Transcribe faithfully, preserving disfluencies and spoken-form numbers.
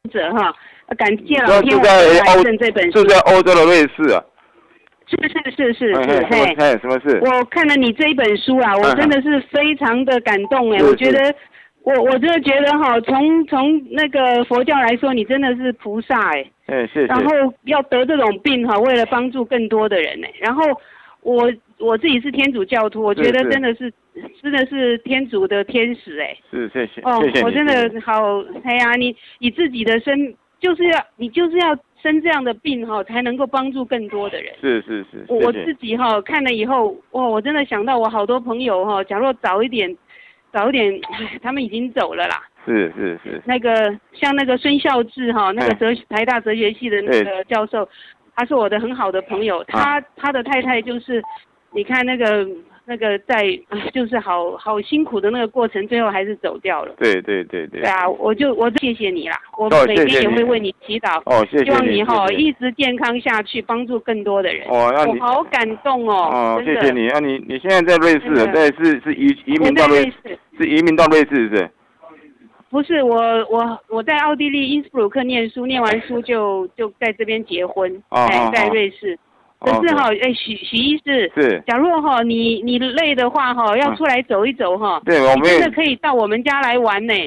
者哈，感谢老天，我在癌症这本书。 是在欧洲的瑞士啊。 是是是是是， 嘿，嘿，什么事？ 我看了你这一本书啊，我真的是非常的感动哎，我觉得。我我真的觉得哈，从从那个佛教来说，你真的是菩萨哎。 哎，谢谢。 然后要得这种病哈，为了帮助更多的人哎。然后我我自己是天主教徒，我觉得真的是真的是天主的天使哎。 是，谢谢。 哦， 谢谢我真的好，哎呀，你你自己的身就是要你就是要生这样的病哈，才能够帮助更多的人。 是是是。 我我自己哈看了以后，哇，我真的想到我好多朋友哈，假若早一点。早一点，他们已经走了啦。 是是是。 那个像那个孙孝志哈，那个哲台大哲学系的那个教授，他是我的很好的朋友。他他的太太就是，你看那个那个在就是好好辛苦的那个过程，最后还是走掉了。 对对对对。 对啊，我就我谢谢你啦，我每天也会为你祈祷。 哦，谢谢。 希望你哈一直健康下去，帮助更多的人。 哦，那你我好感动哦。 哦，谢谢你啊，你你现在在瑞士，对，是是移移民到瑞士，是移民到瑞士，是不是？ 不是，我我我在奥地利因斯布鲁克念书，念完书就就在这边结婚，哎，在瑞士。可是哈，哎，许许医师， 是， 假如哈你你累的话哈，要出来走一走哈， 对，我们真的可以到我们家来玩呢。